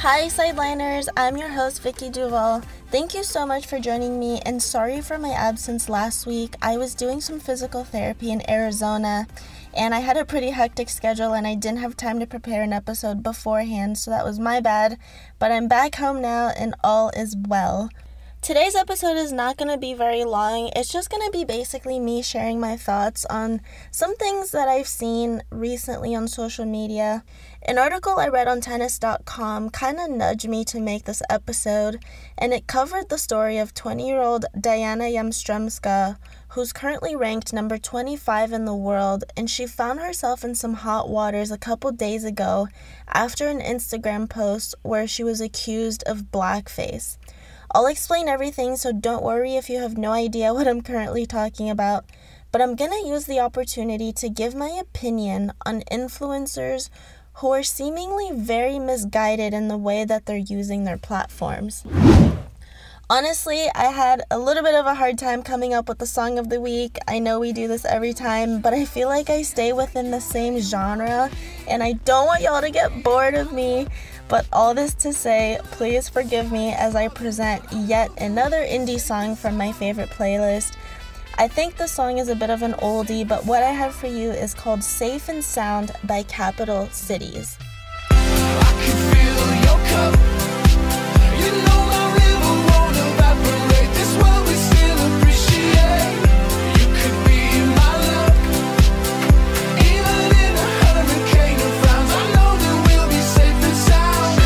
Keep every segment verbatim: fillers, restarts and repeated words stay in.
Hi Sideliners, I'm your host Vicky Duval. Thank you so much for joining me, and sorry for my absence last week. I was doing some physical therapy in Arizona and I had a pretty hectic schedule and I didn't have time to prepare an episode beforehand, so that was my bad. But I'm back home now and all is well. Today's episode is not going to be very long. It's just going to be basically me sharing my thoughts on some things that I've seen recently on social media. An article I read on tennis dot com kind of nudged me to make this episode, and it covered the story of twenty-year-old Diana Yastremska, who's currently ranked number twenty-five in the world, and she found herself in some hot waters a couple days ago after an Instagram post where she was accused of blackface. I'll explain everything, so don't worry if you have no idea what I'm currently talking about, but I'm going to use the opportunity to give my opinion on influencers who are seemingly very misguided in the way that they're using their platforms. Honestly, I had a little bit of a hard time coming up with the song of the week. I know we do this every time, but I feel like I stay within the same genre, and I don't want y'all to get bored of me. But all this to say, please forgive me as I present yet another indie song from my favorite playlist. I think the song is a bit of an oldie, but what I have for you is called Safe and Sound by Capital Cities. I can feel your cup. You know my river won't evaporate. This world we still appreciate. You could be my luck. Even in a hurricane of frowns, I know that we'll be safe and sound.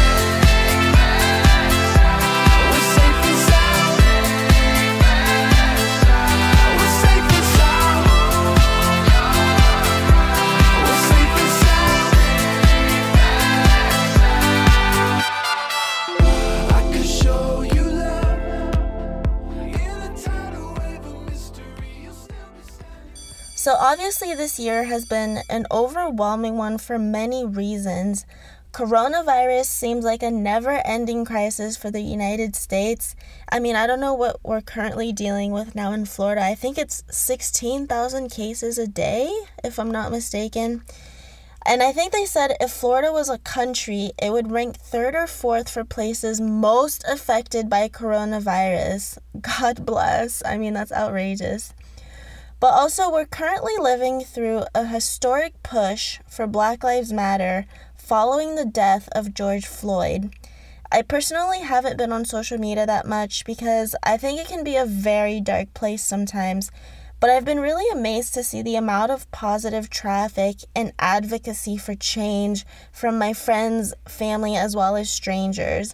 We're safe and sound. We're safe and sound. We're safe and sound. I could show you love in a tidal wave of mystery. You'll still be safe. So obviously this year has been an overwhelming one for many reasons. Coronavirus seems like a never-ending crisis for the United States. I mean, I don't know what we're currently dealing with now in Florida. I think it's sixteen thousand cases a day, if I'm not mistaken. And I think they said if Florida was a country, it would rank third or fourth for places most affected by coronavirus. God bless. I mean, that's outrageous. But also, we're currently living through a historic push for Black Lives Matter following the death of George Floyd. I personally haven't been on social media that much because I think it can be a very dark place sometimes, but I've been really amazed to see the amount of positive traffic and advocacy for change from my friends, family, as well as strangers.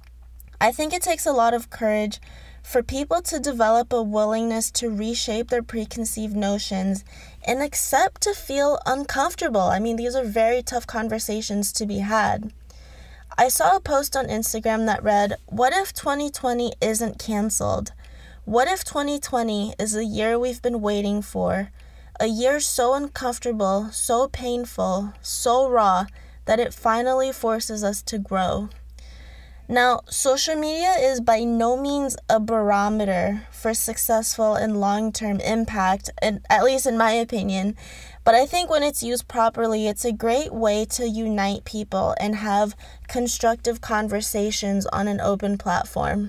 I think it takes a lot of courage for people to develop a willingness to reshape their preconceived notions and accept to feel uncomfortable. I mean, these are very tough conversations to be had. I saw a post on Instagram that read, "What if twenty twenty isn't canceled? What if twenty twenty is the year we've been waiting for? A year so uncomfortable, so painful, so raw, that it finally forces us to grow." Now, social media is by no means a barometer for successful and long-term impact, and at least in my opinion, but I think when it's used properly, it's a great way to unite people and have constructive conversations on an open platform.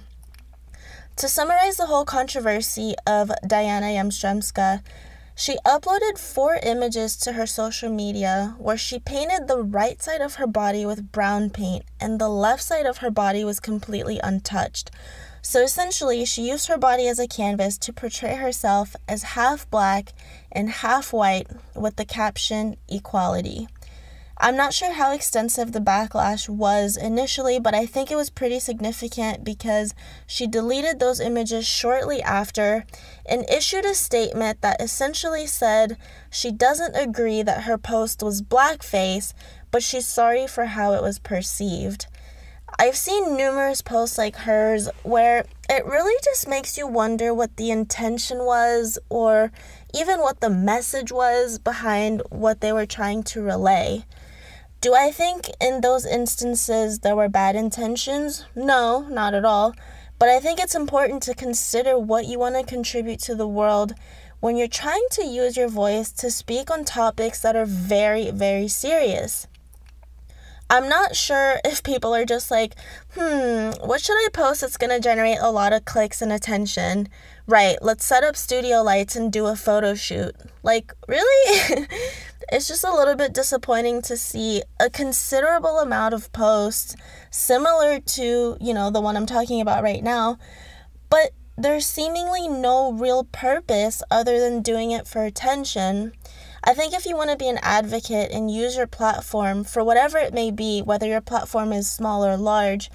To summarize the whole controversy of Diana Yastremska, she uploaded four images to her social media where she painted the right side of her body with brown paint and the left side of her body was completely untouched. So essentially, she used her body as a canvas to portray herself as half black and half white with the caption, "Equality." I'm not sure how extensive the backlash was initially, but I think it was pretty significant because she deleted those images shortly after and issued a statement that essentially said she doesn't agree that her post was blackface, but she's sorry for how it was perceived. I've seen numerous posts like hers where it really just makes you wonder what the intention was or even what the message was behind what they were trying to relay. Do I think in those instances there were bad intentions? No, not at all. But I think it's important to consider what you want to contribute to the world when you're trying to use your voice to speak on topics that are very, very serious. I'm not sure if people are just like, hmm, what should I post that's going to generate a lot of clicks and attention? Right, let's set up studio lights and do a photo shoot. Like, really? It's just a little bit disappointing to see a considerable amount of posts similar to, you know, the one I'm talking about right now, but there's seemingly no real purpose other than doing it for attention. I think if you want to be an advocate and use your platform for whatever it may be, whether your platform is small or large,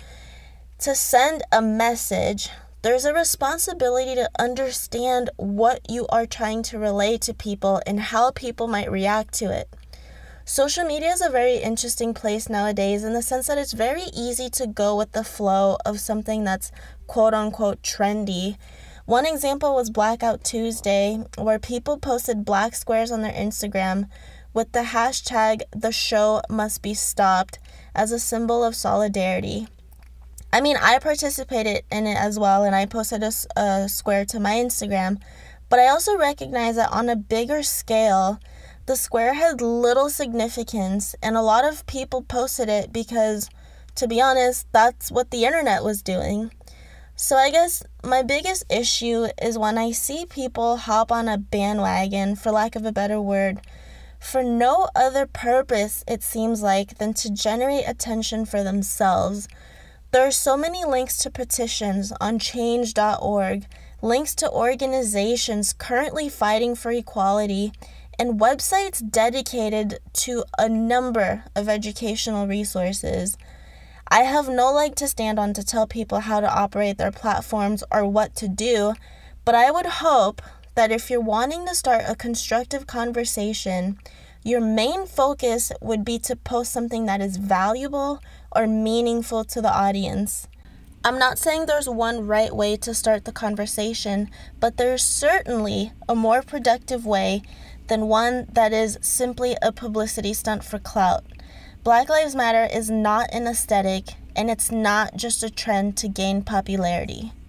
to send a message, there's a responsibility to understand what you are trying to relay to people and how people might react to it. Social media is a very interesting place nowadays in the sense that it's very easy to go with the flow of something that's quote-unquote trendy. One example was Blackout Tuesday, where people posted black squares on their Instagram with the hashtag "the show must be stopped" as a symbol of solidarity. I mean, I participated in it as well, and I posted a, a square to my Instagram, but I also recognize that on a bigger scale, the square had little significance, and a lot of people posted it because, to be honest, that's what the internet was doing. So I guess my biggest issue is when I see people hop on a bandwagon, for lack of a better word, for no other purpose, it seems like, than to generate attention for themselves. There are so many links to petitions on change dot org, links to organizations currently fighting for equality, and websites dedicated to a number of educational resources. I have no leg to stand on to tell people how to operate their platforms or what to do, but I would hope that if you're wanting to start a constructive conversation, your main focus would be to post something that is valuable or meaningful to the audience. I'm not saying there's one right way to start the conversation, but there's certainly a more productive way than one that is simply a publicity stunt for clout. Black Lives Matter is not an aesthetic, and it's not just a trend to gain popularity.